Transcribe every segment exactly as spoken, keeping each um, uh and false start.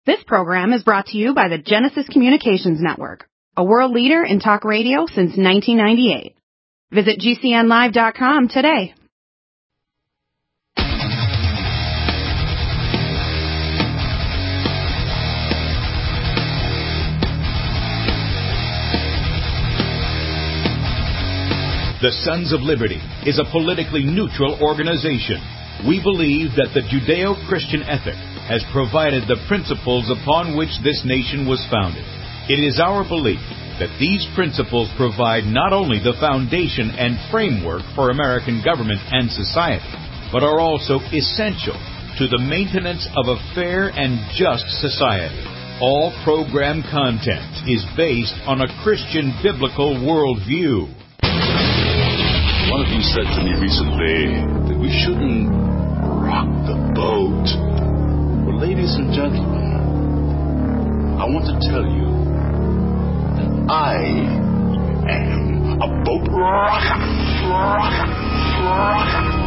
This program is brought to you by the Genesis Communications Network, a world leader in talk radio since nineteen ninety-eight. Visit G C N live dot com today. The Sons of Liberty is a politically neutral organization. We believe that the Judeo-Christian ethic has provided the principles upon which this nation was founded. It is our belief that these principles provide not only the foundation and framework for American government and society, but are also essential to the maintenance of a fair and just society. All program content is based on a Christian biblical worldview. One of you said to me recently that we shouldn't rock the boat. Well, ladies and gentlemen, I want to tell you that I am a boat rocker, rocker, rocker.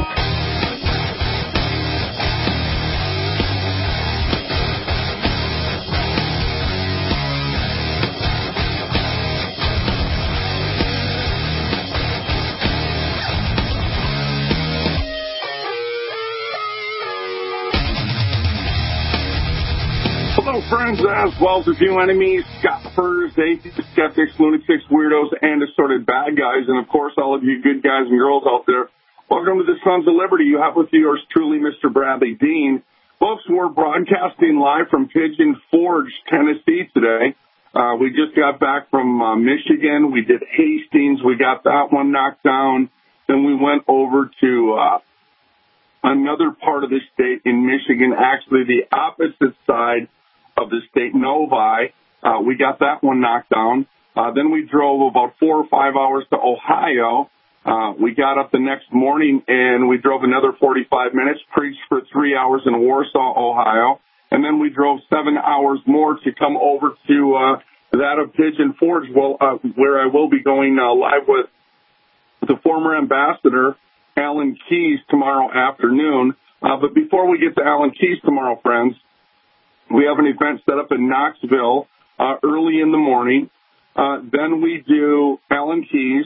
Hello, friends, as well as a few enemies, scoffers, atheists, skeptics, lunatics, weirdos, and assorted bad guys, and, of course, all of you good guys and girls out there. Welcome to the Sons of Liberty. You have with yours truly, Mister Bradley Dean. Folks, we're broadcasting live from Pigeon Forge, Tennessee today. Uh, we just got back from uh, Michigan. We did Hastings. We got that one knocked down. Then we went over to uh, another part of the state in Michigan, actually the opposite side of the state, Novi. Uh, we got that one knocked down. Uh, then we drove about four or five hours to Ohio. Uh, we got up the next morning and we drove another forty-five minutes, preached for three hours in Warsaw, Ohio. And then we drove seven hours more to come over to uh, that of Pigeon Forge, well, uh, where I will be going uh, live with the former ambassador, Alan Keyes, tomorrow afternoon. Uh, but before we get to Alan Keyes tomorrow, friends, we have an event set up in Knoxville uh, early in the morning. Uh, then we do Alan Keyes.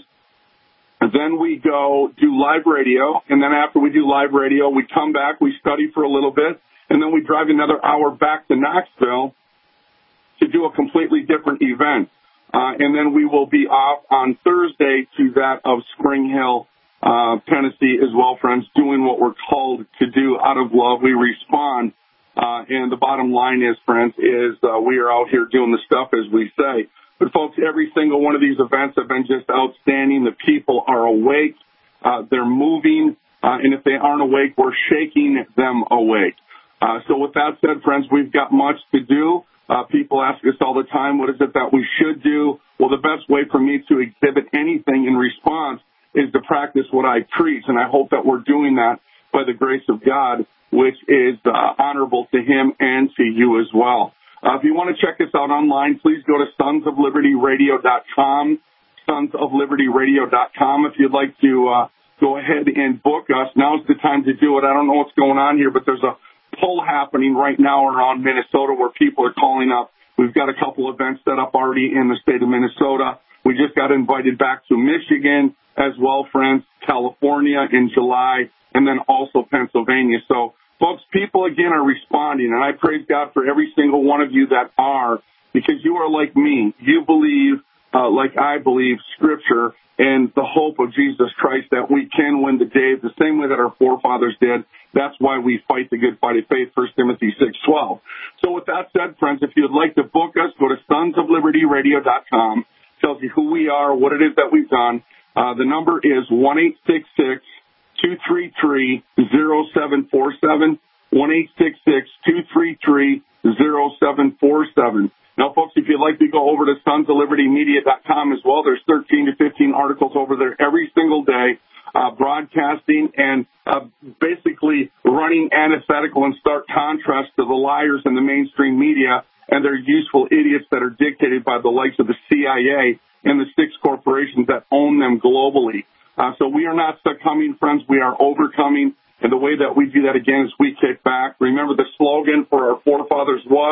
Then we go do live radio. And then after we do live radio, we come back, we study for a little bit, and then we drive another hour back to Knoxville to do a completely different event. Uh, and then we will be off on Thursday to that of Spring Hill, uh, Tennessee as well, friends, doing what we're called to do out of love. We respond. Uh, and the bottom line is, friends, is uh, we are out here doing the stuff as we say. But, folks, every single one of these events have been just outstanding. The people are awake. Uh, they're moving. Uh, and if they aren't awake, we're shaking them awake. Uh, so with that said, friends, we've got much to do. Uh, people ask us all the time, what is it that we should do? Well, the best way for me to exhibit anything in response is to practice what I preach. And I hope that we're doing that by the grace of God, which is uh, honorable to him and to you as well. Uh, if you want to check us out online, please go to sons of liberty radio dot com, sons of liberty radio dot com. If you'd like to uh, go ahead and book us, now's the time to do it. I don't know what's going on here, but there's a poll happening right now around Minnesota where people are calling up. We've got a couple events set up already in the state of Minnesota. We just got invited back to Michigan as well, friends, California in July, and then also Pennsylvania. So, folks, people, again, are responding, and I praise God for every single one of you that are, because you are like me. You believe, uh, like I believe, Scripture and the hope of Jesus Christ that we can win the day the same way that our forefathers did. That's why we fight the good fight of faith, First Timothy six twelve. So with that said, friends, if you'd like to book us, go to sons of liberty radio dot com. Tells you who we are, what it is that we've done. Uh, the number is one eight six six, two three three, zero seven four seven, one eight six six, two three three, zero seven four seven. Now, folks, if you'd like to go over to sons of liberty media dot com as well, there's thirteen to fifteen articles over there every single day, uh, broadcasting and uh, basically running antithetical and stark contrast to the liars in the mainstream media and their useful idiots that are dictated by the likes of the C I A and the six corporations that own them globally. Uh, so we are not succumbing, friends. We are overcoming. And the way that we do that, again, is we kick back. Remember, the slogan for our forefathers was,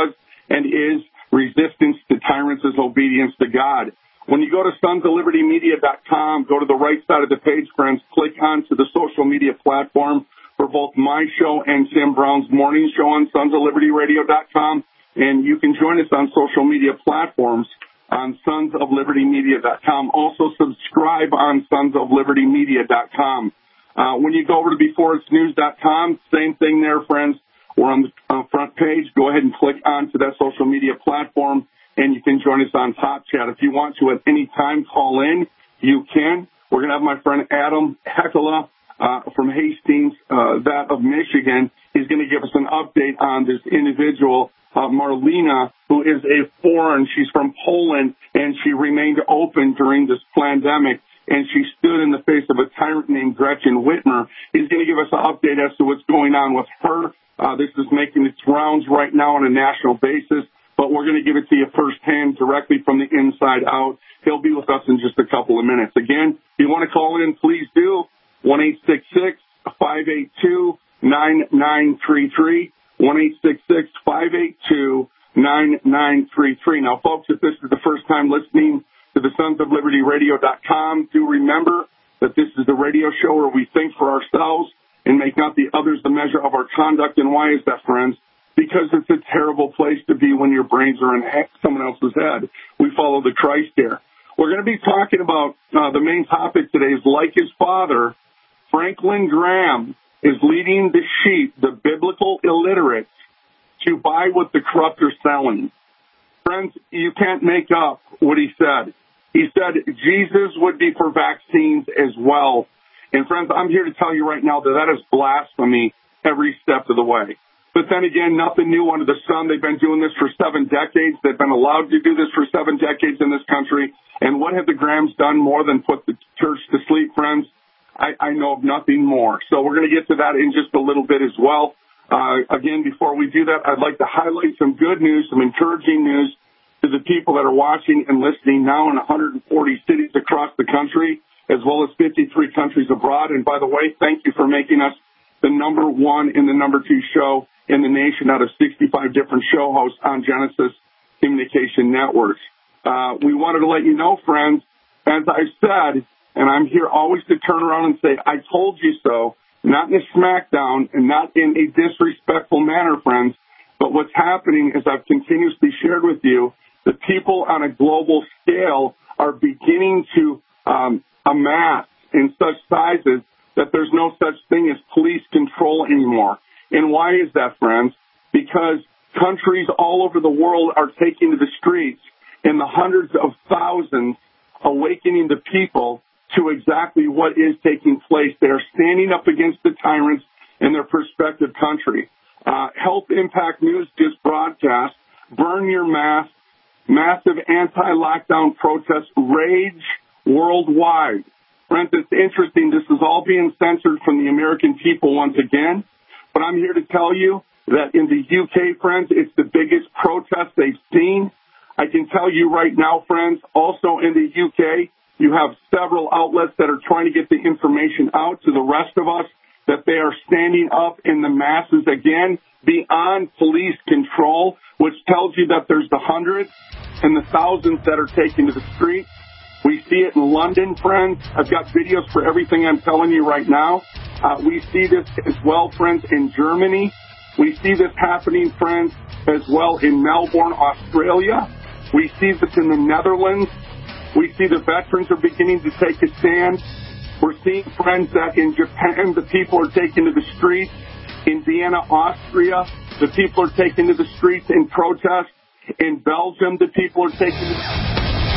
and is resistance to tyrants is obedience to God. When you go to sons of liberty media dot com, go to the right side of the page, friends, click onto the social media platform for both my show and Tim Brown's morning show on sons of liberty radio dot com, and you can join us on social media platforms on sons of liberty media dot com. Also subscribe on sons of liberty media dot com. Uh, when you go over to before it's news dot com, same thing there, friends. We're on the uh, front page. Go ahead and click onto that social media platform, and you can join us on Top Chat. If you want to at any time call in, you can. We're going to have my friend Adam Hekela uh, from Hastings, uh, that of Michigan. He's going to give us an update on this individual, uh, Marlena, who is a foreign. She's from Poland, and she remained open during this pandemic, and she stood in the face of a tyrant named Gretchen Whitmer. He's going to give us an update as to what's going on with her. Uh, this is making its rounds right now on a national basis, but we're going to give it to you firsthand directly from the inside out. He'll be with us in just a couple of minutes. Again, if you want to call in, please do. one eight six six, five eight two, nine nine three three. one eight six six, five eight two, nine nine three three. Now, folks, if this is the first time listening to the sons of liberty radio dot com, do remember that this is the radio show where we think for ourselves and make not the others the measure of our conduct. And why is that, friends? Because it's a terrible place to be when your brains are in someone else's head. We follow the Christ here. We're going to be talking about uh, the main topic today is like his father, Franklin Graham is leading the sheep, the biblical illiterates, to buy what the corrupt are selling. Friends, you can't make up what he said. He said Jesus would be for vaccines as well. And friends, I'm here to tell you right now that that is blasphemy every step of the way. But then again, nothing new under the sun. They've been doing this for seven decades. They've been allowed to do this for seven decades in this country. And what have the Grahams done more than put the church to sleep, friends? I, I know of nothing more. So we're going to get to that in just a little bit as well. Uh, again, before we do that, I'd like to highlight some good news, some encouraging news to the people that are watching and listening now in one hundred forty cities across the country, as well as fifty-three countries abroad. And by the way, thank you for making us the number one and the number two show in the nation out of sixty-five different show hosts on Genesis Communication Networks. Uh, we wanted to let you know, friends, as I said, and I'm here always to turn around and say, I told you so, not in a smackdown and not in a disrespectful manner, friends, but what's happening is I've continuously shared with you that people on a global scale are beginning to um, amass in such sizes that there's no such thing as police control anymore. And why is that, friends? Because countries all over the world are taking to the streets in the hundreds of thousands, awakening the people to exactly what is taking place. They are standing up against the tyrants in their prospective country. Uh, Health Impact News just broadcast, burn your mask, massive anti-lockdown protests rage worldwide. Friends, it's interesting. This is all being censored from the American people once again. But I'm here to tell you that in the U K, friends, it's the biggest protest they've seen. I can tell you right now, friends, also in the U K, you have several outlets that are trying to get the information out to the rest of us that they are standing up in the masses again beyond police control, which tells you that there's the hundreds and the thousands that are taken to the streets. We see it in London, friends. I've got videos for everything I'm telling you right now. Uh, we see this as well, friends, in Germany. We see this happening, friends, as well in Melbourne, Australia. We see this in the Netherlands. We see the veterans are beginning to take a stand. We're seeing, friends, that in Japan, the people are taking to the streets. In Vienna, Austria, the people are taking to the streets in protest. In Belgium, the people are taking to the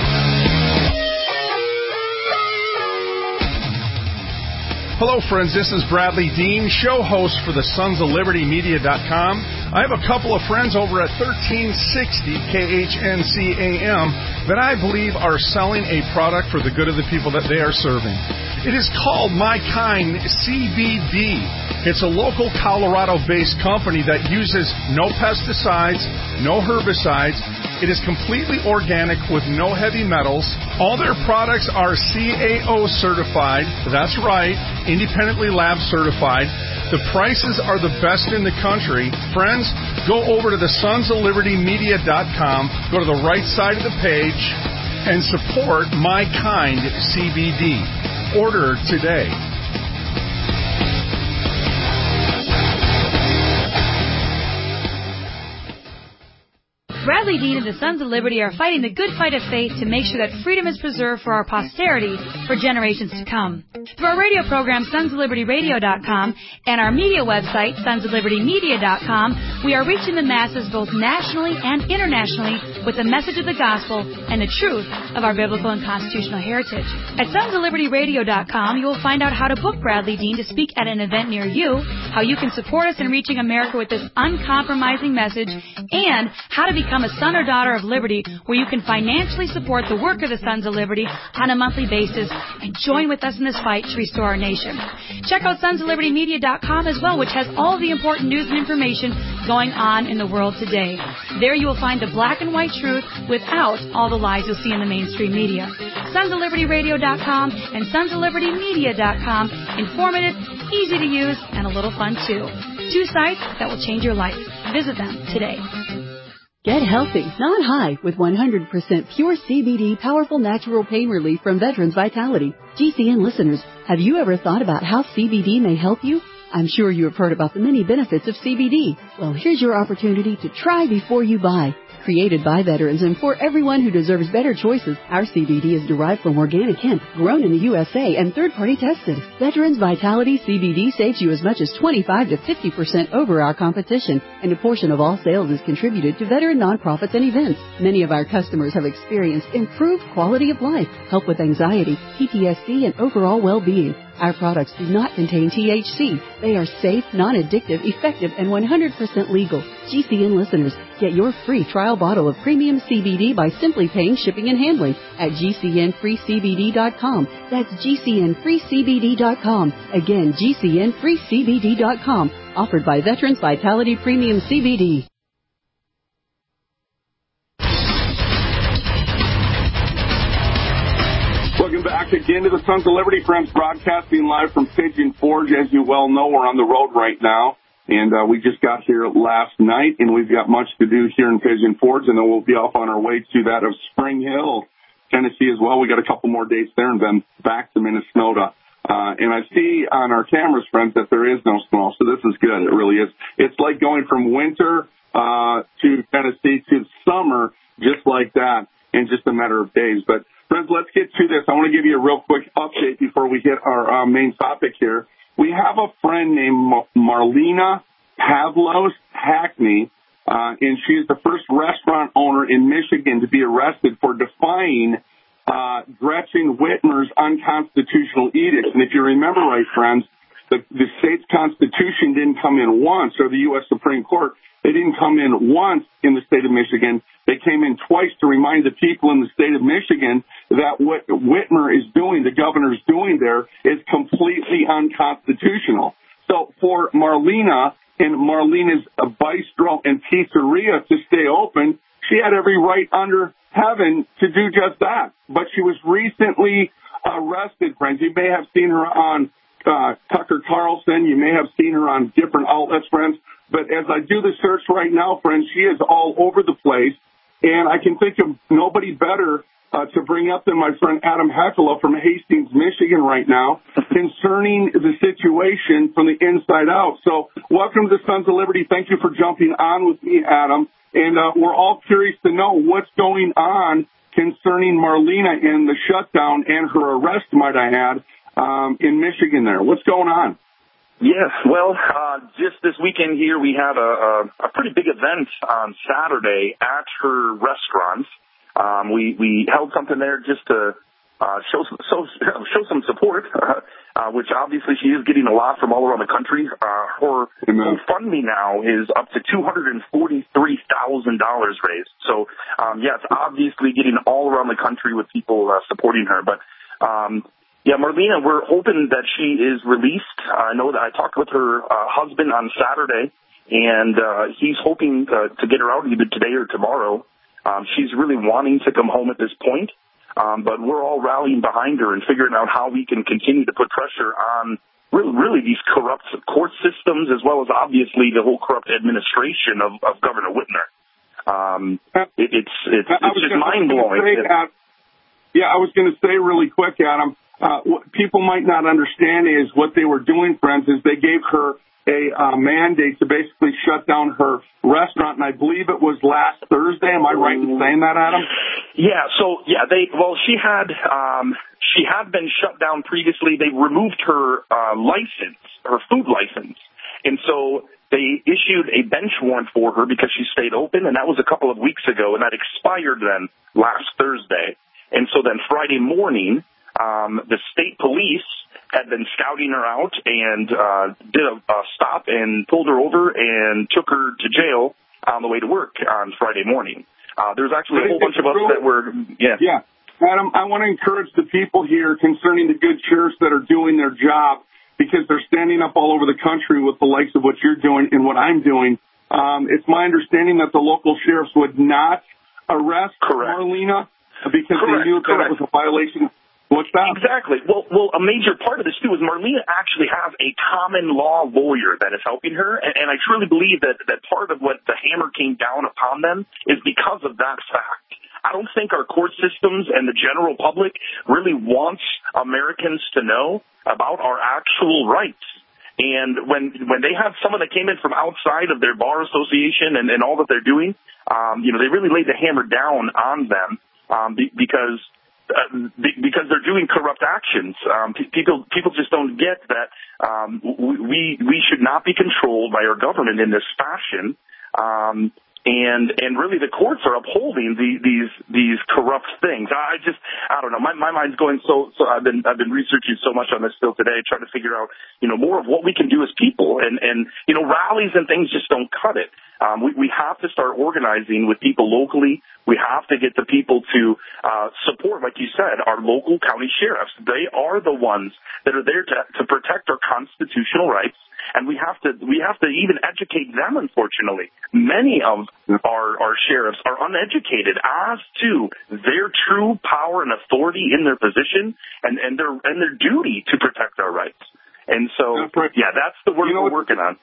Hello, friends. This is Bradley Dean, show host for the sons of liberty media dot com. I have a couple of friends over at thirteen sixty K H N C A M that I believe are selling a product for the good of the people that they are serving. It is called My Kind C B D. It's a local Colorado-based company that uses no pesticides, no herbicides. It is completely organic with no heavy metals. All their products are C A O certified. That's right, independently lab certified. The prices are the best in the country. Friends, go over to the sons of liberty media dot com, go to the right side of the page, and support My Kind C B D. Order today. Bradley Dean and the Sons of Liberty are fighting the good fight of faith to make sure that freedom is preserved for our posterity for generations to come. Through our radio program, sons of liberty radio dot com, and our media website, sons of liberty media dot com, we are reaching the masses both nationally and internationally with the message of the gospel and the truth of our biblical and constitutional heritage. At sons of liberty radio dot com, you will find out how to book Bradley Dean to speak at an event near you, how you can support us in reaching America with this uncompromising message, and how to become Become a son or daughter of liberty, where you can financially support the work of the Sons of Liberty on a monthly basis and join with us in this fight to restore our nation. Check out sons of liberty media dot com as well, which has all the important news and information going on in the world today. There you will find the black and white truth without all the lies you'll see in the mainstream media. sons of liberty radio dot com and sons of liberty media dot com. Informative, easy to use, and a little fun too. Two sites that will change your life. Visit them today. Get healthy, not high, with one hundred percent pure C B D powerful natural pain relief from Veterans Vitality. G C N listeners, have you ever thought about how C B D may help you? I'm sure you have heard about the many benefits of C B D. Well, here's your opportunity to try before you buy. Created by veterans and for everyone who deserves better choices, our C B D is derived from organic hemp, grown in the U S A and third-party tested. Veterans Vitality C B D saves you as much as twenty-five to fifty percent over our competition, and a portion of all sales is contributed to veteran nonprofits and events. Many of our customers have experienced improved quality of life, help with anxiety, P T S D, and overall well-being. Our products do not contain T H C. They are safe, non-addictive, effective, and one hundred percent legal. G C N listeners, get your free trial bottle of premium C B D by simply paying shipping and handling at G C N free C B D dot com. That's G C N free C B D dot com. Again, G C N free C B D dot com. Offered by Veterans Vitality Premium C B D. Welcome back again to the Sons of Liberty, friends, broadcasting live from Pigeon Forge. As you well know, we're on the road right now, and uh, we just got here last night, and we've got much to do here in Pigeon Forge, and then we'll be off on our way to that of Spring Hill, Tennessee as well. We got a couple more dates there, and then back to Minnesota. Uh, and I see on our cameras, friends, that there is no snow, so this is good. It really is. It's like going from winter uh, to Tennessee to summer, just like that, in just a matter of days. But friends, let's get to this. I want to give you a real quick update before we hit our uh, main topic here. We have a friend named Marlena Pavlos Hackney, uh, and she's the first restaurant owner in Michigan to be arrested for defying uh, Gretchen Whitmer's unconstitutional edicts. And if you remember right, friends, the, the state's constitution didn't come in once, or the U S Supreme Court. They didn't come in once in the state of Michigan. They came in twice to remind the people in the state of Michigan that what Whitmer is doing, the governor is doing there, is completely unconstitutional. So for Marlena and Marlena's bistro and pizzeria to stay open, she had every right under heaven to do just that. But she was recently arrested, friends. You may have seen her on uh, Tucker Carlson. You may have seen her on different outlets, friends. But as I do the search right now, friends, she is all over the place. And I can think of nobody better uh, to bring up than my friend Adam Hekela from Hastings, Michigan right now, concerning the situation from the inside out. So welcome to the Sons of Liberty. Thank you for jumping on with me, Adam. And uh, we're all curious to know what's going on concerning Marlena and the shutdown and her arrest, might I add, um, in Michigan there. What's going on? Yes, well, uh, just this weekend here, we had a, a, a pretty big event on Saturday at her restaurant. Um, we, we held something there just to uh, show, some, show, show some support, uh, which obviously she is getting a lot from all around the country. Uh, her GoFundMe now is up to two hundred forty-three thousand dollars raised. So, um, yeah, it's obviously getting all around the country with people uh, supporting her. But, um, yeah, Marlena, we're hoping that she is released. I know that I talked with her uh, husband on Saturday, and uh, he's hoping uh, to get her out either today or tomorrow. Um, she's really wanting to come home at this point, um, but we're all rallying behind her and figuring out how we can continue to put pressure on really, really these corrupt court systems, as well as obviously the whole corrupt administration of, of Governor Whitmer. Um, it, it's it's, it's just mind-blowing. Yeah, I was going to say really quick, Adam, uh, what people might not understand is what they were doing, friends, is they gave her a uh, mandate to basically shut down her restaurant, and I believe it was last Thursday. Am I right in saying that, Adam? Yeah, so, yeah, they, well, she had, um, she had been shut down previously. They removed her, uh, license, her food license. And so they issued a bench warrant for her because she stayed open, and that was a couple of weeks ago, and that expired then last Thursday. And so then Friday morning, um, the state police had been scouting her out and uh, did a, a stop and pulled her over and took her to jail on the way to work on Friday morning. Uh, there's actually a whole bunch of us that were, yeah. Yeah. Adam, I want to encourage the people here concerning the good sheriffs that are doing their job, because they're standing up all over the country with the likes of what you're doing and what I'm doing. Um, it's my understanding that the local sheriffs would not arrest Correct. Marlena because Correct. they knew that it was a violation. What's that? Exactly. Well, well, a major part of this, too, is Marlena actually has a common law lawyer that is helping her, and, and I truly believe that, that part of what the hammer came down upon them is because of that fact. I don't think our court systems and the general public really wants Americans to know about our actual rights. And when when they have someone that came in from outside of their bar association and, and all that they're doing, um, you know, they really laid the hammer down on them um, be, because uh, be, because they're doing corrupt actions. Um, people people just don't get that um, we we should not be controlled by our government in this fashion. Um, And and really, the courts are upholding the, these these corrupt things. I just I don't know. My my mind's going so so. I've been I've been researching so much on this still today, trying to figure out you know more of what we can do as people. And and you know rallies and things just don't cut it. Um, we we have to start organizing with people locally. We have to get the people to uh, support, like you said, our local county sheriffs. They are the ones that are there to to protect our constitutional rights. And we have to we have to even educate them, unfortunately. Many of our, our sheriffs are uneducated as to their true power and authority in their position and, and their and their duty to protect our rights. And so, right. yeah, that's the work you know, we're working on.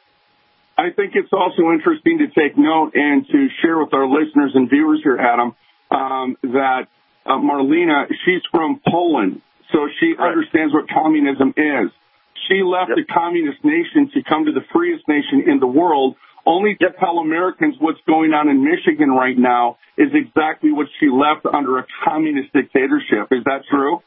I think it's also interesting to take note and to share with our listeners and viewers here, Adam, um, that uh, Marlena, she's from Poland, so she right. understands what communism is. She left yep. the communist nation to come to the freest nation in the world, only to yep. tell Americans what's going on in Michigan right now is exactly what she left under a communist dictatorship. Is that true?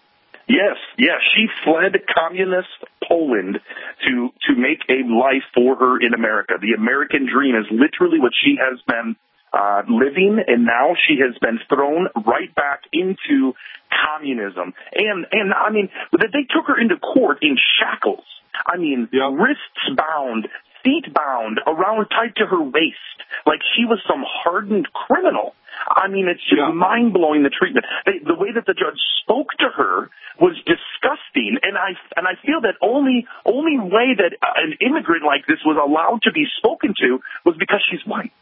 Yes, yes. She fled communist Poland to to make a life for her in America. The American dream is literally what she has been uh, living, and now she has been thrown right back into communism. And, and I mean, they took her into court in shackles. I mean, yep. wrists bound, feet bound, around tight to her waist, like she was some hardened criminal. I mean, it's just yeah. mind-blowing, the treatment. They, the way that the judge spoke to her was disgusting, and I and I feel that only only way that an immigrant like this was allowed to be spoken to was because she's white.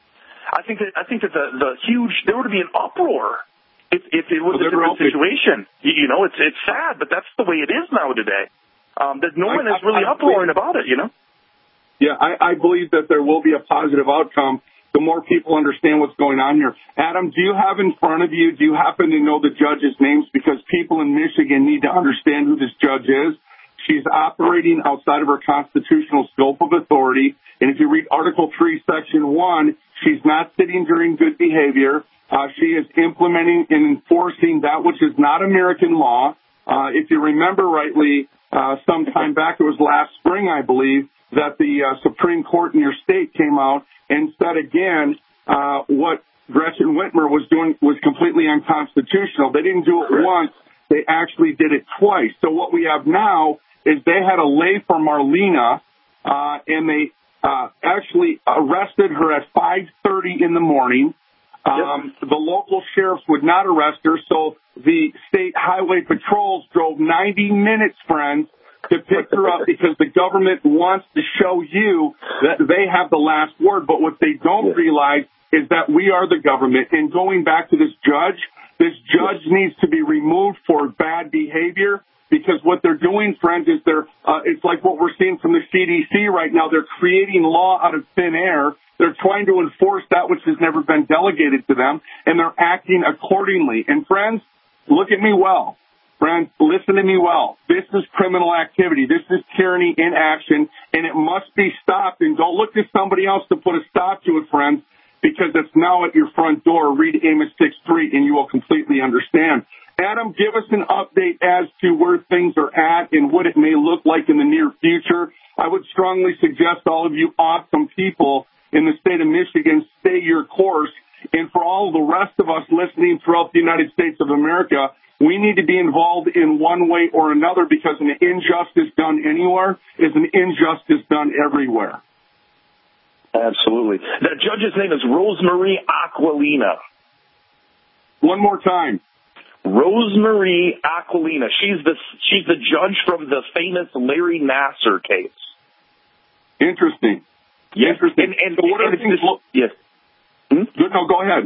I think that I think that the, the huge there would be an uproar if, if it was well, a different situation. You, you know, it's it's sad, but that's the way it is now today. Um, that no one is really I, I, uproaring about it. You know. Yeah, I, I believe that there will be a positive outcome. The more people understand what's going on here. Adam, do you have in front of you, do you happen to know the judge's names? Because people in Michigan need to understand who this judge is. She's operating outside of her constitutional scope of authority. And if you read Article three, Section one, she's not sitting during good behavior. Uh, she is implementing and enforcing that which is not American law. Uh, if you remember rightly, uh, some time back, it was last spring, I believe, that the uh, Supreme Court in your state came out and said again uh, what Gretchen Whitmer was doing was completely unconstitutional. They didn't do it once. They actually did it twice. So what we have now is they had a lay for Marlena, uh, and they uh, actually arrested her at five thirty in the morning. Um, yep. The local sheriffs would not arrest her, so the state highway patrols drove ninety minutes, friends, to pick her up because the government wants to show you that they have the last word. But what they don't realize is that we are the government. And going back to this judge, this judge needs to be removed for bad behavior. Because what they're doing, friends, is they're, uh, it's like what we're seeing from the C D C right now. They're creating law out of thin air. They're trying to enforce that which has never been delegated to them, and they're acting accordingly. And friends, look at me well. Friends, listen to me well. This is criminal activity. This is tyranny in action, and it must be stopped. And don't look to somebody else to put a stop to it, friends, because it's now at your front door. Read Amos six three, and you will completely understand. Adam, give us an update as to where things are at and what it may look like in the near future. I would strongly suggest all of you awesome people in the state of Michigan stay your course. And for all of the rest of us listening throughout the United States of America, we need to be involved in one way or another, because an injustice done anywhere is an injustice done everywhere. Absolutely. The judge's name is Rosemarie Aquilina. One more time. Rosemarie Aquilina. She's the she's the judge from the famous Larry Nassar case. Interesting. Yes. Interesting. And, and, so what and are things? this, yes. Hmm? Good. No, go ahead.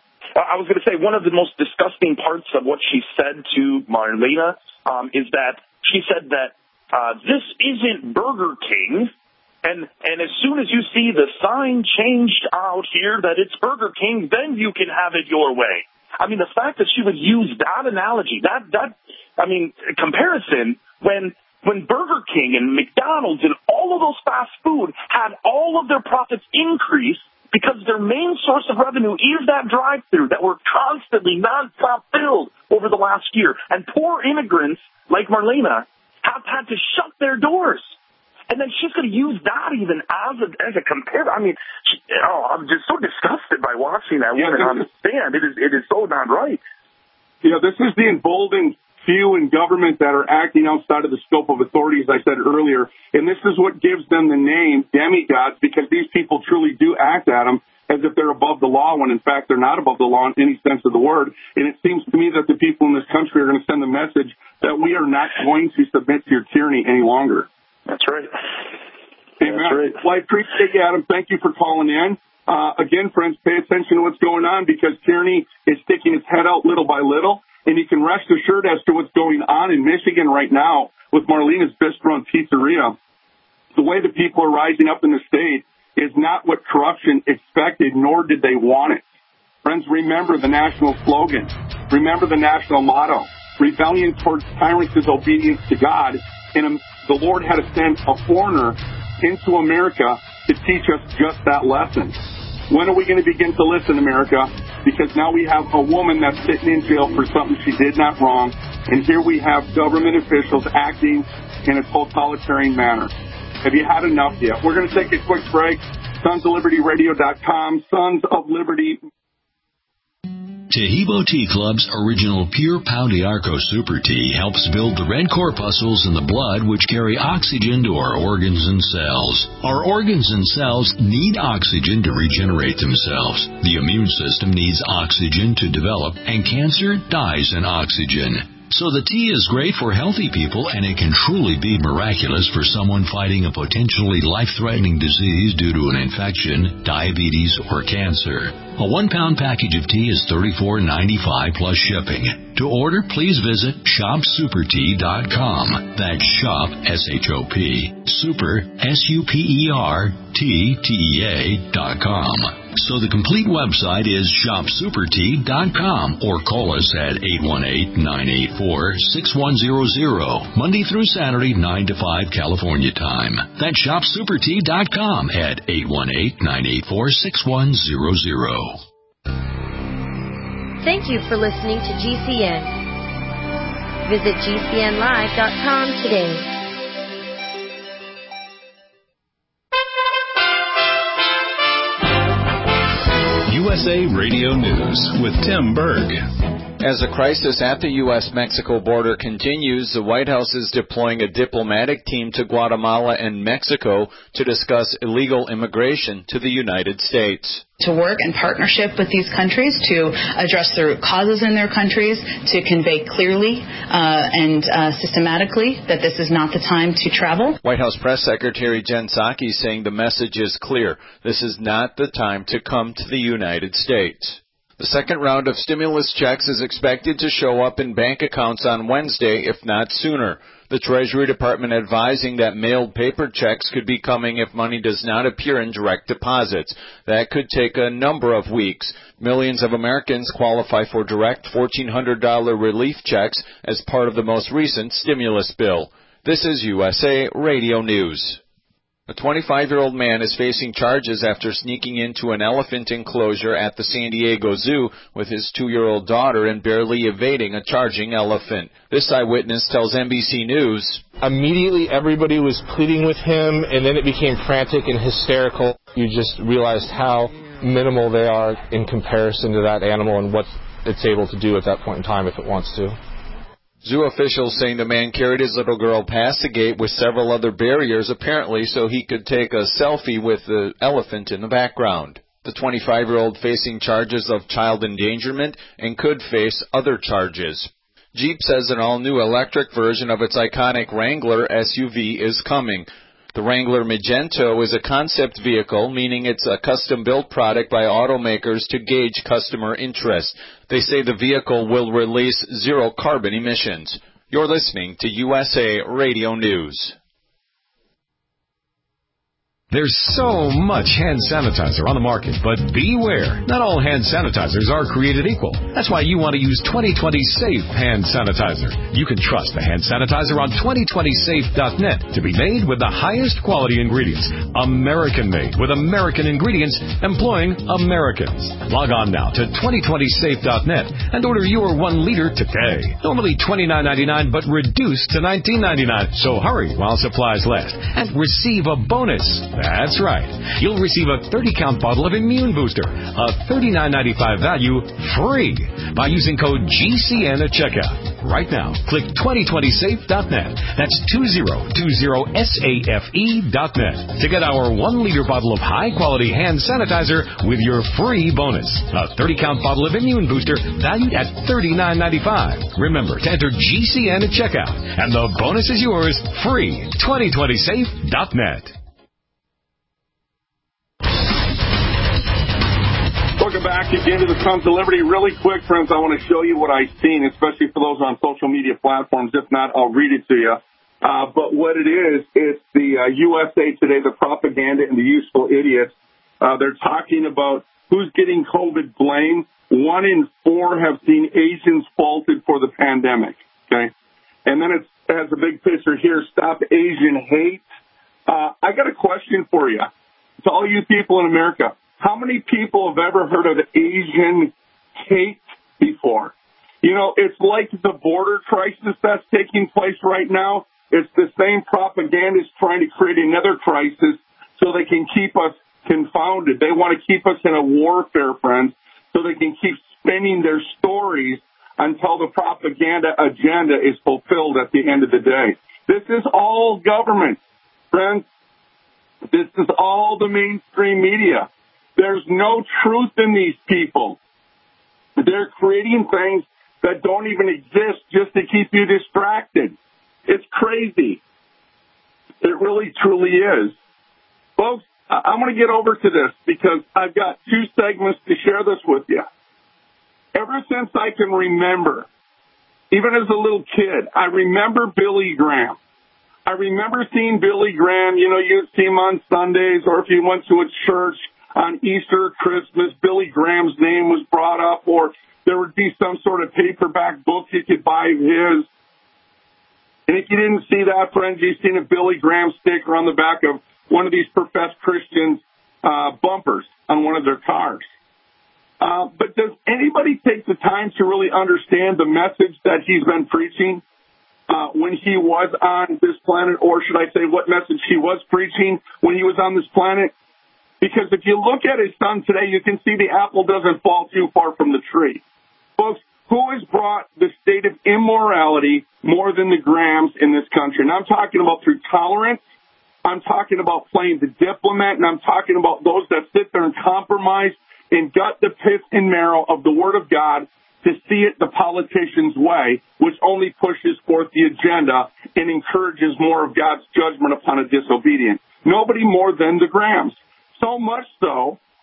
I was going to say one of the most disgusting parts of what she said to Marlena um, is that she said that uh, this isn't Burger King, and and as soon as you see the sign changed out here that it's Burger King, then you can have it your way. I mean, the fact that she would use that analogy, that that I mean, comparison when when Burger King and McDonald's and all of those fast food had all of their profits increase, because their main source of revenue is that drive-through that were constantly nonstop filled over the last year. And poor immigrants like Marlena have had to shut their doors. And then she's going to use that even as a, as a compare. I mean, she, oh, I'm just so disgusted by watching that yeah, woman on the stand. It is, it is so not right. Yeah, this is the emboldened few in government that are acting outside of the scope of authority, as I said earlier. And this is what gives them the name demigods, because these people truly do act at them as if they're above the law, when in fact they're not above the law in any sense of the word. And it seems to me that the people in this country are going to send the message that we are not going to submit to your tyranny any longer. That's right. Amen. That's right. Well, I appreciate you, Adam. Thank you for calling in. Uh, again, friends, pay attention to what's going on, because tyranny is sticking its head out little by little. And you can rest assured as to what's going on in Michigan right now with Marlena's Bistro and Pizzeria. The way the people are rising up in the state is not what corruption expected, nor did they want it. Friends, remember the national slogan. Remember the national motto. Rebellion towards tyrants is obedience to God. And the Lord had to send a foreigner into America to teach us just that lesson. When are we going to begin to listen, America? Because now we have a woman that's sitting in jail for something she did not wrong, and here we have government officials acting in a totalitarian manner. Have you had enough yet? We're going to take a quick break. Sons of Liberty Radio dot com, Sons of Liberty. Taheebo Tea Club's original Pure Pau d'Arco Super Tea helps build the red corpuscles in the blood which carry oxygen to our organs and cells. Our organs and cells need oxygen to regenerate themselves. The immune system needs oxygen to develop, and cancer dies in oxygen. So the tea is great for healthy people, and it can truly be miraculous for someone fighting a potentially life-threatening disease due to an infection, diabetes, or cancer. A one-pound package of tea is thirty-four ninety-five plus shipping. To order, please visit shop super tea dot com. That's shop, S H O P, super, S U P E R, T, T E A, dot com. So the complete website is shop super tea dot com, or call us at eight one eight, nine eight four, six one zero zero, Monday through Saturday, nine to five California time. That's shop super tea dot com at eight one eight, nine eight four, six one zero zero. Thank you for listening to G C N. Visit G C N live dot com today. U S A Radio News with Tim Berg. As the crisis at the U S Mexico border continues, the White House is deploying a diplomatic team to Guatemala and Mexico to discuss illegal immigration to the United States. To work in partnership with these countries to address the root causes in their countries, to convey clearly uh, and uh, systematically that this is not the time to travel. White House Press Secretary Jen Psaki saying the message is clear. This is not the time to come to the United States. The second round of stimulus checks is expected to show up in bank accounts on Wednesday, if not sooner. The Treasury Department advising that mailed paper checks could be coming if money does not appear in direct deposits. That could take a number of weeks. Millions of Americans qualify for direct fourteen hundred dollars relief checks as part of the most recent stimulus bill. This is U S A Radio News. A twenty-five-year-old man is facing charges after sneaking into an elephant enclosure at the San Diego Zoo with his two-year-old daughter and barely evading a charging elephant. This eyewitness tells N B C News. Immediately, everybody was pleading with him, and then it became frantic and hysterical. You just realized how minimal they are in comparison to that animal and what it's able to do at that point in time if it wants to. Zoo officials saying the man carried his little girl past the gate with several other barriers, apparently so he could take a selfie with the elephant in the background. The twenty-five-year-old facing charges of child endangerment and could face other charges. Jeep says an all-new electric version of its iconic Wrangler S U V is coming. The Wrangler Magento is a concept vehicle, meaning it's a custom-built product by automakers to gauge customer interest. They say the vehicle will release zero carbon emissions. You're listening to U S A Radio News. There's so much hand sanitizer on the market, but beware. Not all hand sanitizers are created equal. That's why you want to use twenty twenty Safe Hand Sanitizer. You can trust the hand sanitizer on twenty twenty safe dot net to be made with the highest quality ingredients. American-made with American ingredients employing Americans. Log on now to twenty twenty safe dot net and order your one liter today. Normally twenty-nine ninety-nine, but reduced to nineteen ninety-nine. So hurry while supplies last and receive a bonus. That's right. You'll receive a thirty-count bottle of Immune Booster, a thirty-nine ninety-five value, free by using code G C N at checkout. Right now, click twenty twenty safe dot net. That's two zero two zero safe dot net to get our one liter bottle of high-quality hand sanitizer with your free bonus. A thirty-count bottle of Immune Booster valued at thirty-nine ninety-five. Remember to enter G C N at checkout, and the bonus is yours free. twenty twenty safe dot net. Welcome back again to the Sons of Liberty. Really quick, friends, I want to show you what I've seen, especially for those on social media platforms. If not, I'll read it to you. Uh, but what it is, it's the uh, U S A Today, the propaganda and the useful idiots. Uh, they're talking about who's getting COVID blame. One in four have seen Asians faulted for the pandemic. Okay, and then it's, it has a big picture here. Stop Asian hate. Uh, I got a question for you. To all you people in America. How many people have ever heard of Asian hate before? You know, it's like the border crisis that's taking place right now. It's the same propagandists trying to create another crisis so they can keep us confounded. They want to keep us in a warfare, friends, so they can keep spinning their stories until the propaganda agenda is fulfilled at the end of the day. This is all government, friends. This is all the mainstream media. There's no truth in these people. They're creating things that don't even exist just to keep you distracted. It's crazy. It really, truly is. Folks, I'm going to get over to this because I've got two segments to share this with you. Ever since I can remember, even as a little kid, I remember Billy Graham. I remember seeing Billy Graham. You know, you'd see him on Sundays, or if you went to a church on Easter, Christmas, Billy Graham's name was brought up, or there would be some sort of paperback book you could buy of his. And if you didn't see that, friends, you've seen a Billy Graham sticker on the back of one of these professed Christians' uh, bumpers on one of their cars. Uh, but does anybody take the time to really understand the message that he's been preaching uh, when he was on this planet, or should I say what message he was preaching when he was on this planet? Because if you look at his son today, you can see the apple doesn't fall too far from the tree. Folks, who has brought the state of immorality more than the Grahams in this country? And I'm talking about through tolerance. I'm talking about playing the diplomat, and I'm talking about those that sit there and compromise and gut the pith and marrow of the Word of God to see it the politician's way, which only pushes forth the agenda and encourages more of God's judgment upon a disobedient. Nobody more than the Grahams. So much so,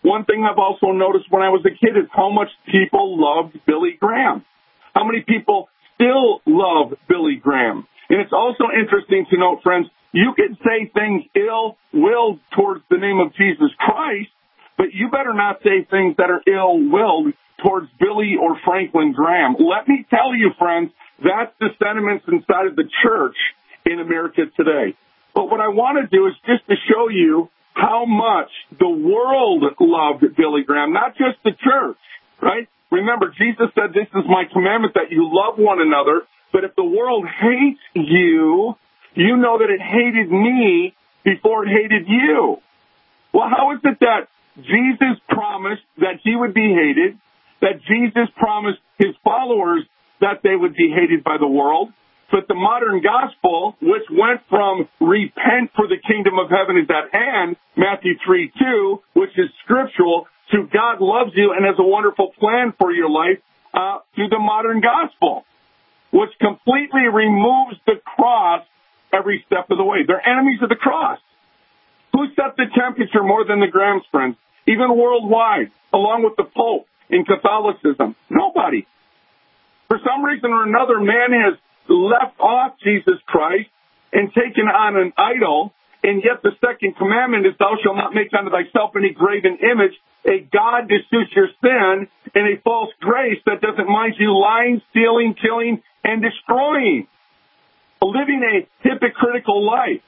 one thing I've also noticed when I was a kid is how much people loved Billy Graham. How many people still love Billy Graham. And it's also interesting to note, friends, you can say things ill-willed towards the name of Jesus Christ, but you better not say things that are ill-willed towards Billy or Franklin Graham. Let me tell you, friends, that's the sentiments inside of the church in America today. But what I want to do is just to show you how much the world loved Billy Graham, not just the church, right? Remember, Jesus said, this is my commandment, that you love one another. But if the world hates you, you know that it hated me before it hated you. Well, how is it that Jesus promised that he would be hated, that Jesus promised his followers that they would be hated by the world, but the modern gospel, which went from repent for the kingdom of heaven is at hand, Matthew three two, which is scriptural, to God loves you and has a wonderful plan for your life, uh, to the modern gospel, which completely removes the cross every step of the way. They're enemies of the cross. Who set the temperature more than the Grahams, friends? Even worldwide, along with the Pope in Catholicism. Nobody. For some reason or another, man has left off Jesus Christ and taken on an idol, and yet the second commandment is, thou shalt not make unto thyself any graven image, a God to suit your sin, and a false grace that doesn't mind you lying, stealing, killing, and destroying. Living a hypocritical life.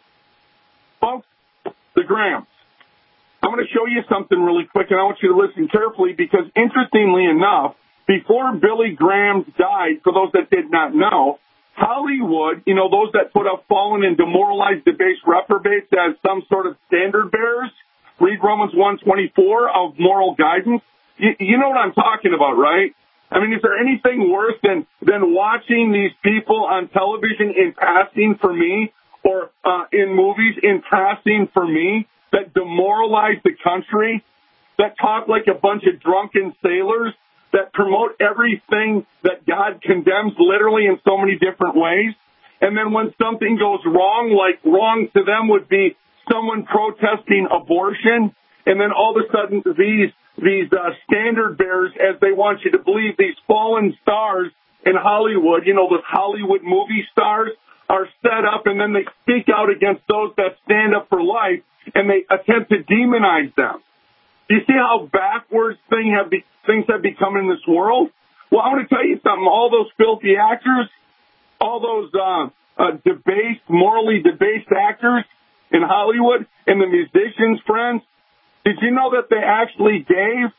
Folks, the Grahams. I'm going to show you something really quick, and I want you to listen carefully, because interestingly enough, before Billy Graham died, for those that did not know, Hollywood, you know, those that put up fallen and demoralized, debased reprobates as some sort of standard bearers, read Romans one twenty-four of moral guidance. You, you know what I'm talking about, right? I mean, is there anything worse than, than watching these people on television in passing for me, or uh, in movies in passing for me, that demoralize the country, that talk like a bunch of drunken sailors, that promote everything that God condemns literally in so many different ways? And then when something goes wrong, like wrong to them would be someone protesting abortion, and then all of a sudden these these uh, standard bearers, as they want you to believe, these fallen stars in Hollywood, you know, the Hollywood movie stars, are set up, and then they speak out against those that stand up for life, and they attempt to demonize them. Do you see how backwards thing have be, things have become in this world? Well, I want to tell you something. All those filthy actors, all those uh, uh, debased, morally debased actors in Hollywood, and the musicians, friends, did you know that they actually gave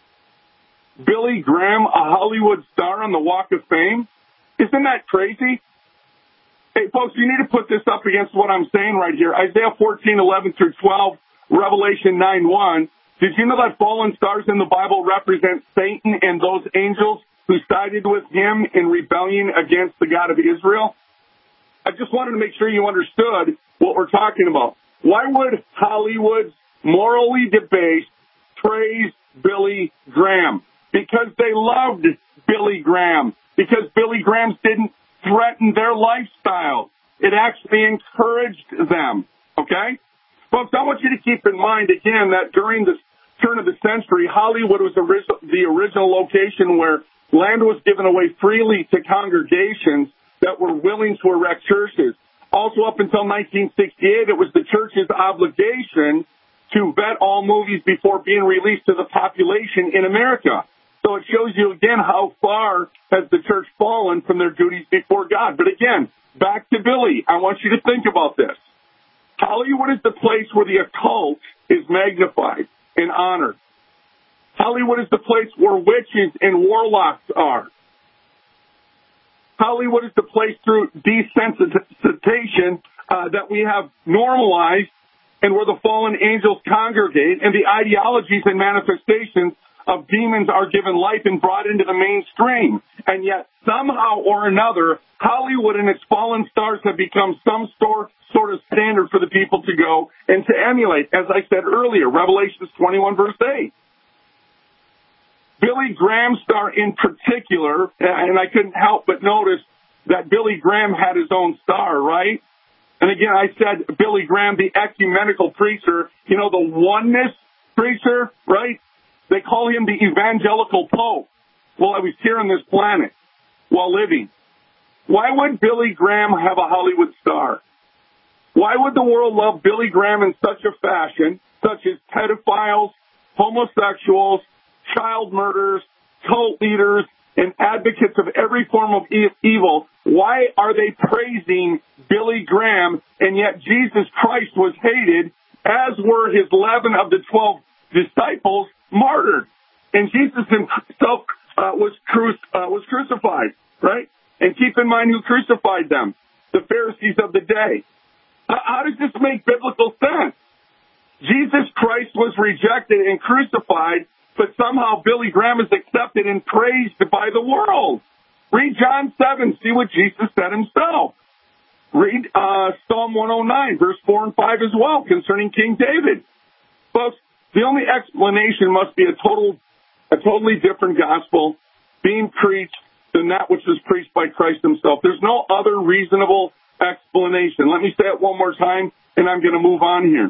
Billy Graham a Hollywood star on the Walk of Fame? Isn't that crazy? Hey, folks, you need to put this up against what I'm saying right here. Isaiah fourteen, eleven through twelve, Revelation nine, one. Did you know that fallen stars in the Bible represent Satan and those angels who sided with him in rebellion against the God of Israel? I just wanted to make sure you understood what we're talking about. Why would Hollywood's morally debased praise Billy Graham? Because they loved Billy Graham. Because Billy Graham didn't threaten their lifestyle. It actually encouraged them. Okay? Folks, I want you to keep in mind, again, that during the turn of the century, Hollywood was the original location where land was given away freely to congregations that were willing to erect churches. Also, up until nineteen sixty-eight, it was the church's obligation to vet all movies before being released to the population in America. So it shows you, again, how far has the church fallen from their duties before God. But again, back to Billy. I want you to think about this. Hollywood is the place where the occult is magnified and honored. Hollywood is the place where witches and warlocks are. Hollywood is the place through desensitization uh, that we have normalized, and where the fallen angels congregate, and the ideologies and manifestations of demons are given life and brought into the mainstream. And yet, somehow or another, Hollywood and its fallen stars have become some sort sort of standard for the people to go and to emulate. As I said earlier, Revelation twenty-one, verse eight. Billy Graham star in particular, and I couldn't help but notice that Billy Graham had his own star, right? And again, I said Billy Graham, the ecumenical preacher, you know, the oneness preacher, right? They call him the evangelical pope. Well, I was here on this planet while living. Why would Billy Graham have a Hollywood star? Why would the world love Billy Graham in such a fashion, such as pedophiles, homosexuals, child murderers, cult leaders, and advocates of every form of e- evil? Why are they praising Billy Graham, and yet Jesus Christ was hated, as were his eleven of the twelve disciples martyred? And Jesus himself uh, was, cru- uh, was crucified, right? And keep in mind who crucified them, the Pharisees of the day. Uh, how does this make biblical sense? Jesus Christ was rejected and crucified, but somehow Billy Graham is accepted and praised by the world. Read John seven, see what Jesus said himself. Read uh, Psalm one oh nine, verse four and five as well, concerning King David. Folks, the only explanation must be a total, a totally different gospel being preached than that which was preached by Christ himself. There's no other reasonable explanation. Let me say it one more time, and I'm going to move on here.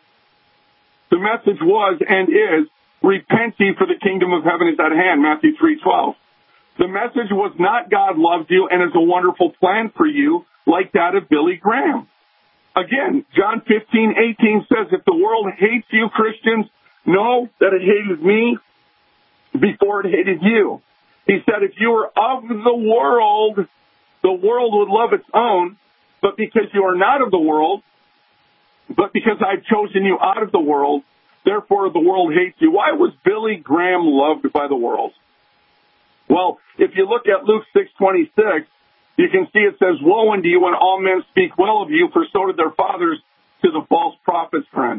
The message was and is, repent ye, for the kingdom of heaven is at hand, Matthew three twelve. The message was not God loves you and has a wonderful plan for you, like that of Billy Graham. Again, John fifteen eighteen says, if the world hates you, Christians, know that it hated me before it hated you. He said, if you were of the world, the world would love its own, but because you are not of the world, but because I've chosen you out of the world, therefore the world hates you. Why was Billy Graham loved by the world? Well, if you look at Luke six twenty-six, you can see it says, woe unto you when all men speak well of you, for so did their fathers to the false prophets, friends.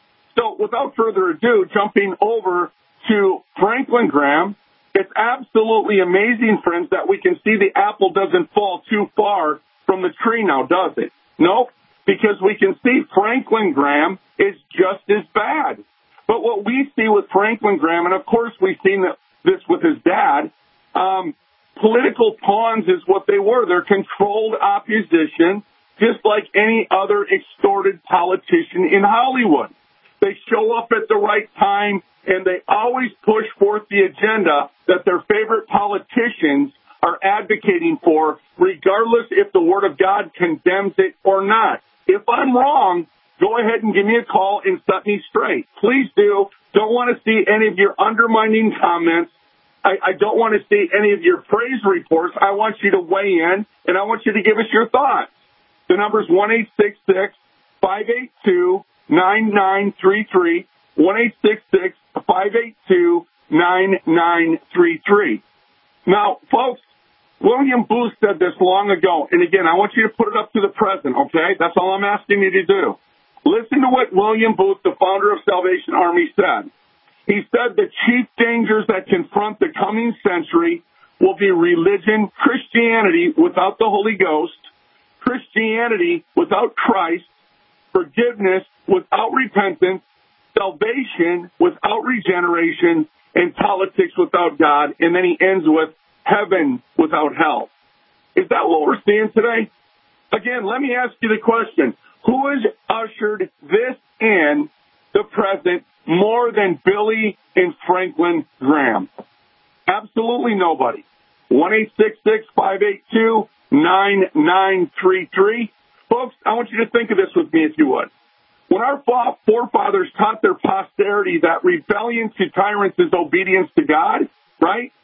So without further ado, jumping over to Franklin Graham, it's absolutely amazing, friends, that we can see the apple doesn't fall too far from the tree now, does it? Nope, because we can see Franklin Graham is just as bad. But what we see with Franklin Graham, and of course we've seen this with his dad, um, political pawns is what they were. They're controlled opposition, just like any other extorted politician in Hollywood. They show up at the right time, and they always push forth the agenda that their favorite politicians are advocating for, regardless if the Word of God condemns it or not. If I'm wrong, go ahead and give me a call and set me straight. Please do. Don't want to see any of your undermining comments. I, I don't want to see any of your praise reports. I want you to weigh in, and I want you to give us your thoughts. The number is one eight six six, five eight two, nine nine three three, one eight six six, five eight two, nine nine three three. Now, folks, William Booth said this long ago, and again, I want you to put it up to the present, okay? That's all I'm asking you to do. Listen to what William Booth, the founder of Salvation Army, said. He said the chief dangers that confront the coming century will be religion, Christianity without the Holy Ghost, Christianity without Christ, forgiveness without repentance, salvation without regeneration, and politics without God. And then he ends with heaven without hell. Is that what we're seeing today? Again, let me ask you the question. Who has ushered this in the present more than Billy and Franklin Graham? Absolutely nobody. one eight six six, five eight two, nine nine three three. Folks, I want you to think of this with me if you would. When our forefathers taught their posterity that rebellion to tyrants is obedience to God, right?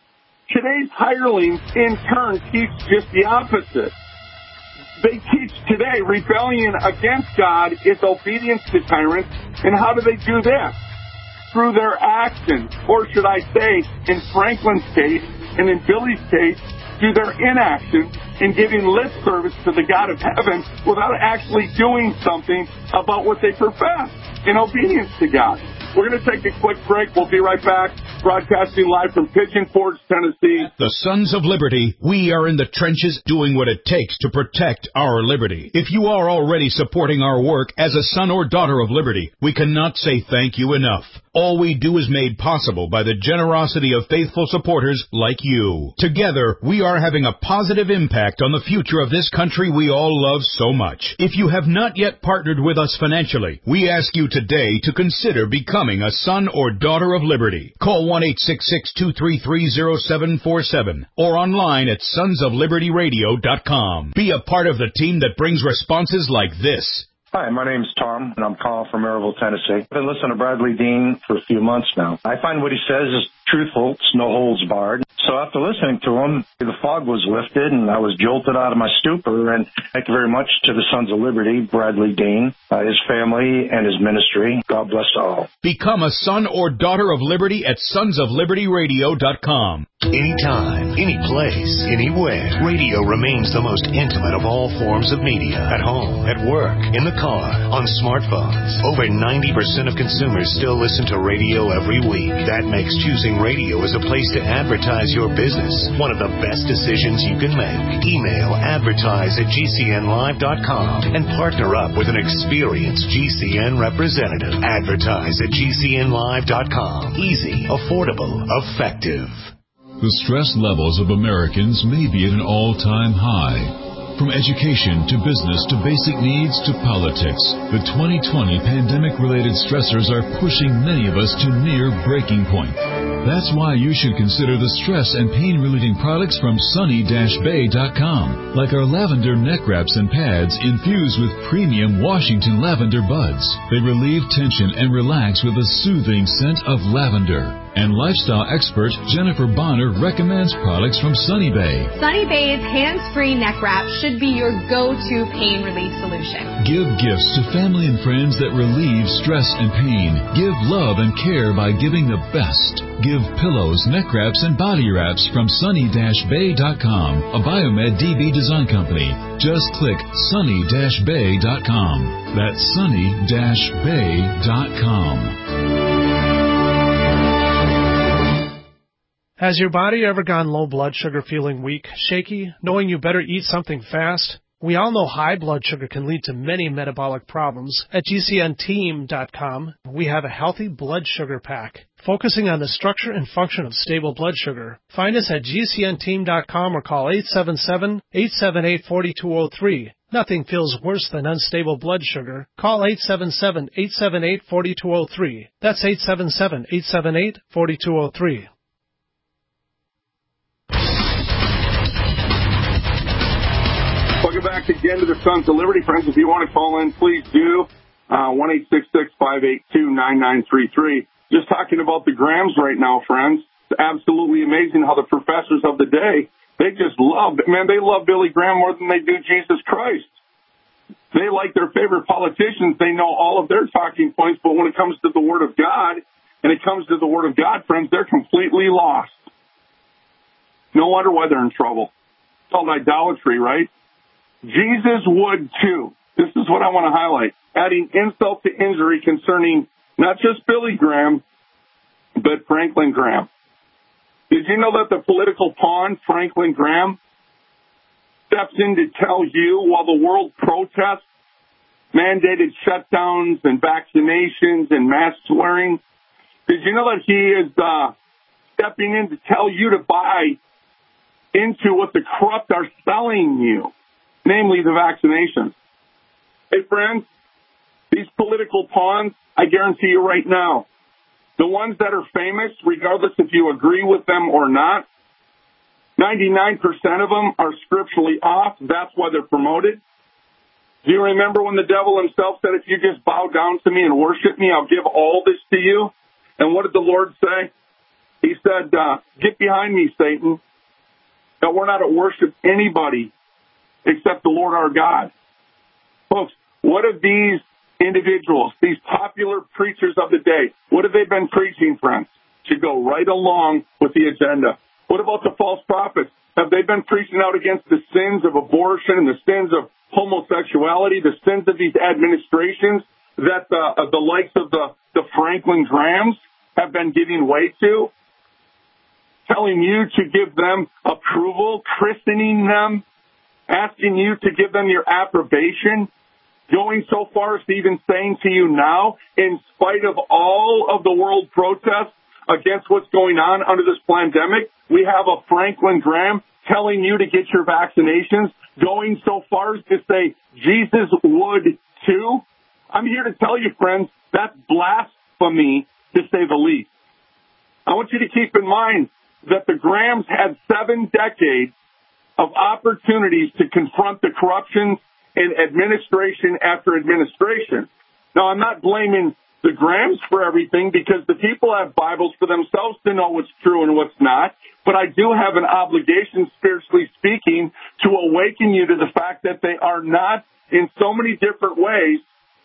Today's hirelings, in turn, teach just the opposite. They teach today rebellion against God is obedience to tyrants. And how do they do this? Through their actions, or should I say, in Franklin's case and in Billy's case, through their inaction in giving lip service to the God of heaven without actually doing something about what they profess in obedience to God. We're going to take a quick break. We'll be right back, broadcasting live from Pigeon Forge, Tennessee. The Sons of Liberty, we are in the trenches doing what it takes to protect our liberty. If you are already supporting our work as a son or daughter of liberty, we cannot say thank you enough. All we do is made possible by the generosity of faithful supporters like you. Together, we are are having a positive impact on the future of this country we all love so much. If you have not yet partnered with us financially, we ask you today to consider becoming a son or daughter of liberty. Call one eight six six, two three three, zero seven four seven or online at sons of liberty radio dot com. Be a part of the team that brings responses like this. Hi, my name's Tom, and I'm calling from Maryville, Tennessee. I've been listening to Bradley Dean for a few months now. I find what he says is truthful. It's no holds barred. So after listening to him, the fog was lifted, and I was jolted out of my stupor. And thank you very much to the Sons of Liberty, Bradley Dean, uh, his family, and his ministry. God bless all. Become a son or daughter of liberty at sons of liberty radio dot com. Anytime, any place, anywhere, radio remains the most intimate of all forms of media. At home, at work, in the car, on smartphones. Over ninety percent of consumers still listen to radio every week. That makes choosing radio as a place to advertise your business one of the best decisions you can make. Email advertise at G C N live dot com and partner up with an experienced G C N representative. Advertise at G C N live dot com. Easy, affordable, effective. The stress levels of Americans may be at an all-time high. From education to business to basic needs to politics, the twenty twenty pandemic-related stressors are pushing many of us to near breaking point. That's why you should consider the stress and pain-relieving products from sunny dash bay dot com, like our lavender neck wraps and pads infused with premium Washington lavender buds. They relieve tension and relax with a soothing scent of lavender. And lifestyle expert Jennifer Bonner recommends products from Sunny Bay. Sunny Bay's hands-free neck wrap should be your go-to pain relief solution. Give gifts to family and friends that relieve stress and pain. Give love and care by giving the best. Give pillows, neck wraps, and body wraps from sunny dash bay dot com, a Biomed D B design company. Just click sunny dash bay dot com. That's sunny dash bay dot com. Has your body ever gone low blood sugar, feeling weak, shaky, knowing you better eat something fast? We all know high blood sugar can lead to many metabolic problems. At G C N team dot com, we have a healthy blood sugar pack, focusing on the structure and function of stable blood sugar. Find us at G C N team dot com or call eight seven seven, eight seven eight, four two zero three. Nothing feels worse than unstable blood sugar. Call eight seven seven, eight seven eight, four two zero three. That's eight seven seven, eight seven eight, four two zero three. Welcome back again to the Sons of Liberty. Friends, if you want to call in, please do. Uh, one eight six six, five eight two, nine nine three three. Just talking about the Grahams right now, friends. It's absolutely amazing how the professors of the day, they just love, man, they love Billy Graham more than they do Jesus Christ. They like their favorite politicians. They know all of their talking points, but when it comes to the Word of God, and it comes to the Word of God, friends, they're completely lost. No wonder why they're in trouble. It's called idolatry, right? Jesus would too. This is what I want to highlight. Adding insult to injury concerning not just Billy Graham, but Franklin Graham. Did you know that the political pawn, Franklin Graham, steps in to tell you while the world protests mandated shutdowns and vaccinations and mask wearing? Did you know that he is uh, stepping in to tell you to buy into what the corrupt are selling you? Namely, the vaccinations. Hey, friends, these political pawns, I guarantee you right now, the ones that are famous, regardless if you agree with them or not, ninety-nine percent of them are scripturally off. That's why they're promoted. Do you remember when the devil himself said, if you just bow down to me and worship me, I'll give all this to you? And what did the Lord say? He said, uh, get behind me, Satan. That we're not to worship anybody except the Lord our God. Folks, what have these individuals, these popular preachers of the day, what have they been preaching, friends? To go right along with the agenda. What about the false prophets? Have they been preaching out against the sins of abortion and the sins of homosexuality, the sins of these administrations that the, uh, the likes of the, the Franklin Grahams have been giving way to? Telling you to give them approval, christening them, asking you to give them your approbation, going so far as to even saying to you now, in spite of all of the world protests against what's going on under this pandemic, we have a Franklin Graham telling you to get your vaccinations, going so far as to say Jesus would too. I'm here to tell you, friends, that's blasphemy, to say the least. I want you to keep in mind that the Grahams had seven decades of opportunities to confront the corruption in administration after administration. Now, I'm not blaming the Grahams for everything, because the people have Bibles for themselves to know what's true and what's not. But I do have an obligation, spiritually speaking, to awaken you to the fact that they are not, in so many different ways,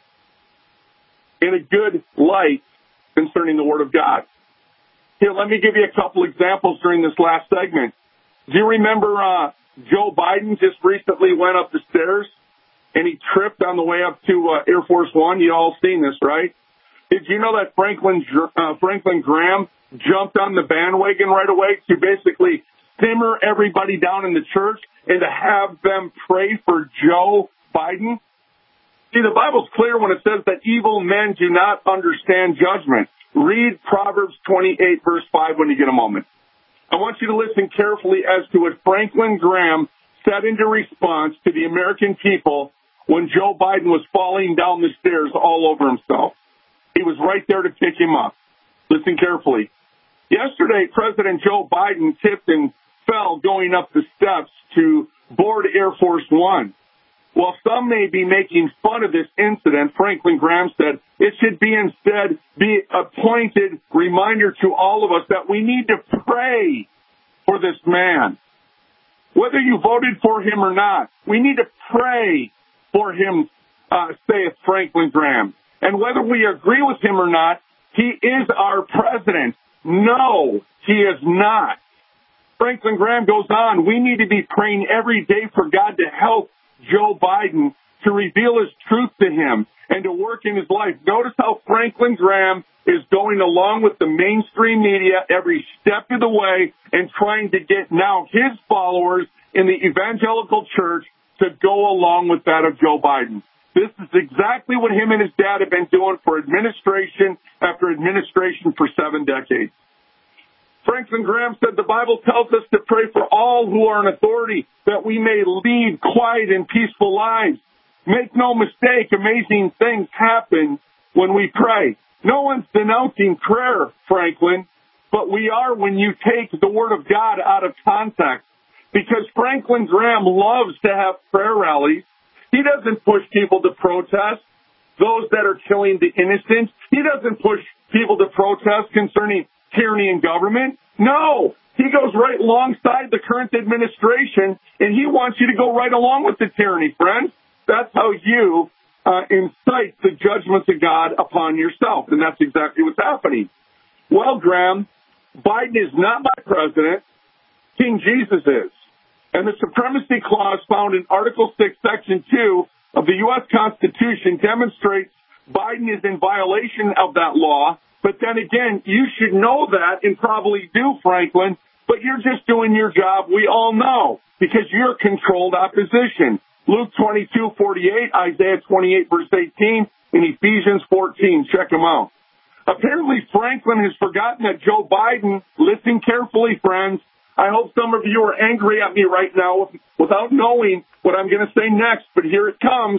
in a good light concerning the Word of God. Here, let me give you a couple examples during this last segment. Do you remember uh, Joe Biden just recently went up the stairs and he tripped on the way up to uh, Air Force One? You all seen this, right? Did you know that Franklin uh, Franklin Graham jumped on the bandwagon right away to basically simmer everybody down in the church and to have them pray for Joe Biden? See, the Bible's clear when it says that evil men do not understand judgment. Read Proverbs twenty-eight, verse five, when you get a moment. I want you to listen carefully as to what Franklin Graham said into response to the American people when Joe Biden was falling down the stairs all over himself. He was right there to pick him up. Listen carefully. Yesterday, President Joe Biden tipped and fell going up the steps to board Air Force One. While some may be making fun of this incident, Franklin Graham said, it should be instead be a pointed reminder to all of us that we need to pray for this man. Whether you voted for him or not, we need to pray for him, uh, saith Franklin Graham. And whether we agree with him or not, he is our president. No, he is not. Franklin Graham goes on, we need to be praying every day for God to help Joe Biden to reveal his truth to him and to work in his life. Notice how Franklin Graham is going along with the mainstream media every step of the way and trying to get now his followers in the evangelical church to go along with that of Joe Biden. This is exactly what him and his dad have been doing for administration after administration for seven decades. Franklin Graham said the Bible tells us to pray for all who are in authority, that we may lead quiet and peaceful lives. Make no mistake, amazing things happen when we pray. No one's denouncing prayer, Franklin, but we are when you take the Word of God out of context. Because Franklin Graham loves to have prayer rallies. He doesn't push people to protest those that are killing the innocent. He doesn't push people to protest concerning tyranny in government. No, he goes right alongside the current administration, and he wants you to go right along with the tyranny, friends. That's how you uh, incite the judgments of God upon yourself, and that's exactly what's happening. Well, Graham, Biden is not my president. King Jesus is. And the Supremacy Clause found in Article six, Section two of the U S Constitution demonstrates Biden is in violation of that law. But then again, you should know that and probably do, Franklin, but you're just doing your job. We all know, because you're controlled opposition. Luke twenty-two forty-eight, Isaiah twenty-eight, verse eighteen, and Ephesians fourteen. Check them out. Apparently, Franklin has forgotten that Joe Biden, listen carefully, friends. I hope some of you are angry at me right now without knowing what I'm going to say next, but here it comes.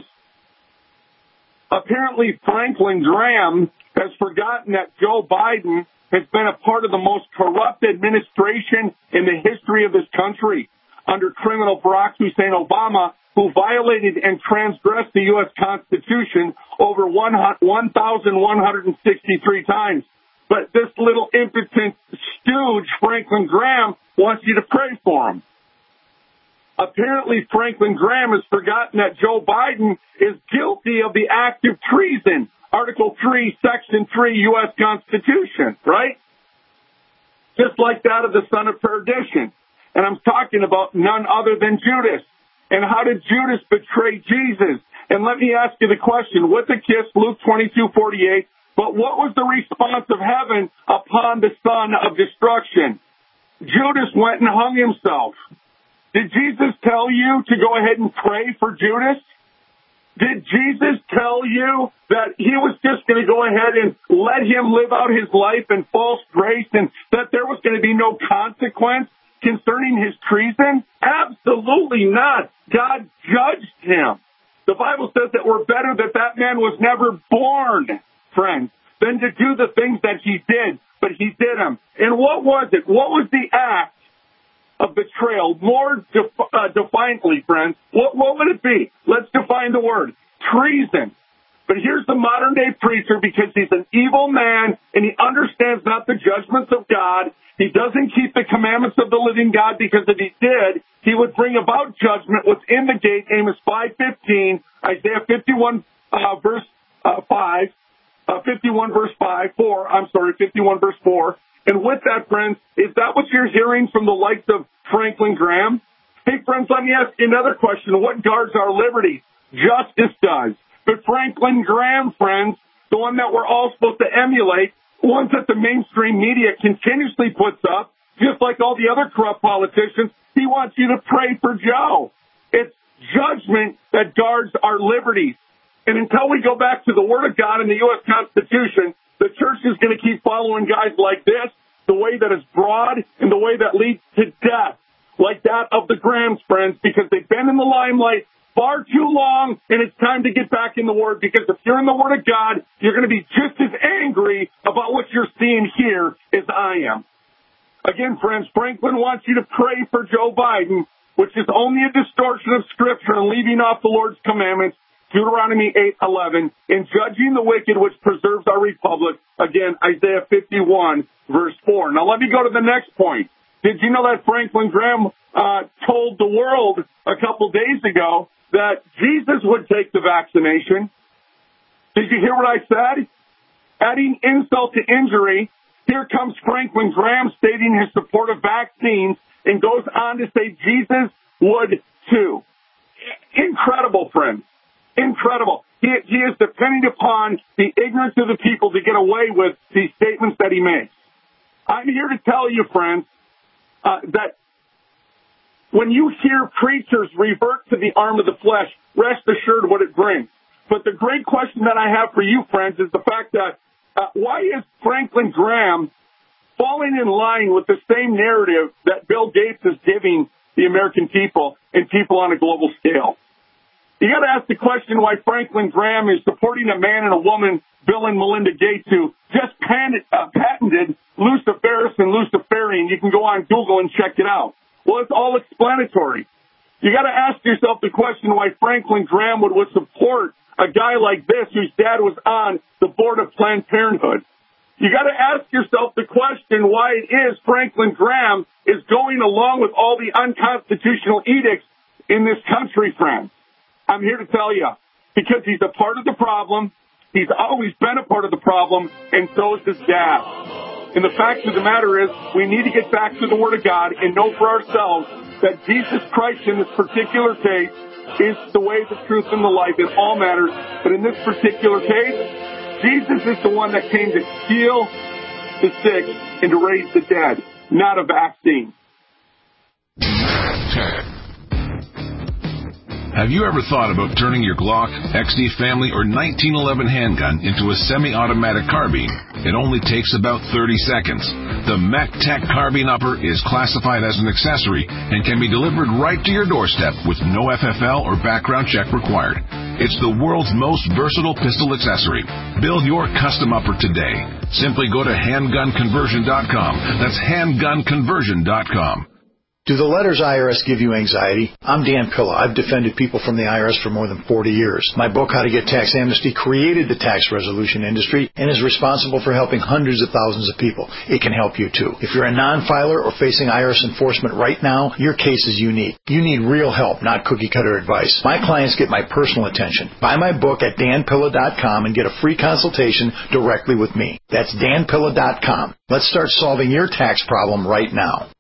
Apparently, Franklin Graham has forgotten that Joe Biden has been a part of the most corrupt administration in the history of this country under criminal Barack Hussein Obama, who violated and transgressed the U S Constitution over one thousand one hundred sixty-three times. But this little impotent stooge, Franklin Graham, wants you to pray for him. Apparently, Franklin Graham has forgotten that Joe Biden is guilty of the act of treason, Article three, Section three, U S Constitution, right? Just like that of the son of perdition. And I'm talking about none other than Judas. And how did Judas betray Jesus? And let me ask you the question, with a kiss, Luke twenty-two forty-eight, but what was the response of heaven upon the son of destruction? Judas went and hung himself. Did Jesus tell you to go ahead and pray for Judas? Did Jesus tell you that he was just going to go ahead and let him live out his life in false grace and that there was going to be no consequence concerning his treason? Absolutely not. God judged him. The Bible says that we're better that that man was never born, friends, than to do the things that he did, but he did them. And what was it? What was the act of betrayal? More def- uh, defiantly, friends, what, what would it be? Let's define the word. Treason. But here's the modern-day preacher, because he's an evil man and he understands not the judgments of God. He doesn't keep the commandments of the living God, because if he did, he would bring about judgment within the gate. Amos five fifteen, Isaiah fifty-one, uh, verse uh, five, uh, fifty-one, verse five, four, I'm sorry, fifty-one, verse four. And with that, friends, is that what you're hearing from the likes of Franklin Graham? Hey, friends, let me ask you another question. What guards our liberty? Justice does. But Franklin Graham, friends, the one that we're all supposed to emulate, ones that the mainstream media continuously puts up, just like all the other corrupt politicians, he wants you to pray for Joe. It's judgment that guards our liberties. And until we go back to the Word of God and the U S Constitution, the church is going to keep following guys like this, the way that is broad and the way that leads to death, like that of the Grahams, friends, because they've been in the limelight far too long, and it's time to get back in the Word, because if you're in the Word of God, you're going to be just as angry about what you're seeing here as I am. Again, friends, Franklin wants you to pray for Joe Biden, which is only a distortion of Scripture and leaving off the Lord's commandments, Deuteronomy eight eleven, and judging the wicked, which preserves our republic, again, Isaiah fifty-one, verse four. Now, let me go to the next point. Did you know that Franklin Graham uh, told the world a couple days ago that Jesus would take the vaccination? Did you hear what I said? Adding insult to injury, here comes Franklin Graham stating his support of vaccines and goes on to say Jesus would too. Incredible, friends. Incredible. He, he is depending upon the ignorance of the people to get away with these statements that he makes. I'm here to tell you, friends, uh, that when you hear preachers revert to the arm of the flesh, rest assured what it brings. But the great question that I have for you, friends, is the fact that uh, why is Franklin Graham falling in line with the same narrative that Bill Gates is giving the American people and people on a global scale? You got to ask the question why Franklin Graham is supporting a man and a woman, Bill and Melinda Gates, who just patented, uh, patented Luciferus and Luciferian. You can go on Google and check it out. Well, it's all explanatory. You got to ask yourself the question why Franklin Graham would, would support a guy like this whose dad was on the board of Planned Parenthood. You got to ask yourself the question why it is Franklin Graham is going along with all the unconstitutional edicts in this country, friends. I'm here to tell you, because he's a part of the problem. He's always been a part of the problem, and so is his dad. And the fact of the matter is, we need to get back to the Word of God and know for ourselves that Jesus Christ in this particular case is the way, the truth, and the life in all matters. But in this particular case, Jesus is the one that came to heal the sick and to raise the dead, not a vaccine. Have you ever thought about turning your Glock, X D Family, or nineteen eleven handgun into a semi-automatic carbine? It only takes about thirty seconds. The MechTech Carbine Upper is classified as an accessory and can be delivered right to your doorstep with no F F L or background check required. It's the world's most versatile pistol accessory. Build your custom upper today. Simply go to handgun conversion dot com. That's handgun conversion dot com. Do the letters I R S give you anxiety? I'm Dan Pilla. I've defended people from the I R S for more than forty years. My book, How to Get Tax Amnesty, created the tax resolution industry and is responsible for helping hundreds of thousands of people. It can help you, too. If you're a non-filer or facing I R S enforcement right now, your case is unique. You need real help, not cookie-cutter advice. My clients get my personal attention. Buy my book at dan pilla dot com and get a free consultation directly with me. That's dan pilla dot com. Let's start solving your tax problem right now.